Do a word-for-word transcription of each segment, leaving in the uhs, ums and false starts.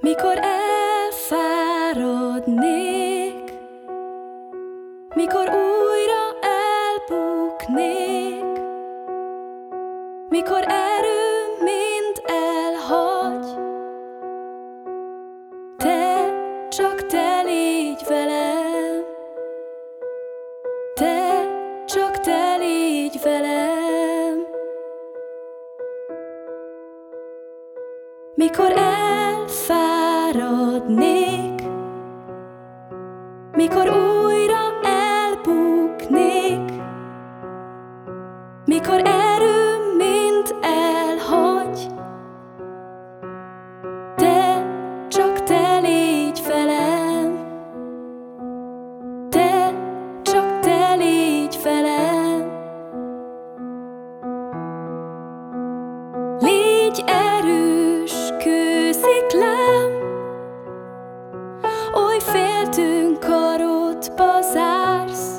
Mikor elfáradnék, mikor újra elbuknék, mikor erőm mind elhagy, te, csak te légy velem, te, csak te légy velem. Mikor elfáradnék, mikor újra elbuknék, mikor erőm mind elhagy, te, csak te légy velem, te, csak te légy velem. Légy erős kősziklám, oly féltőn karodba zársz,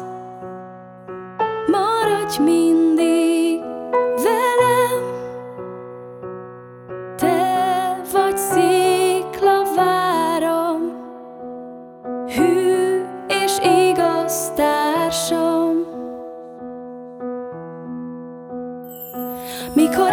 maradj mindig velem, te vagy sziklaváram, hű és igaz társam. Mikor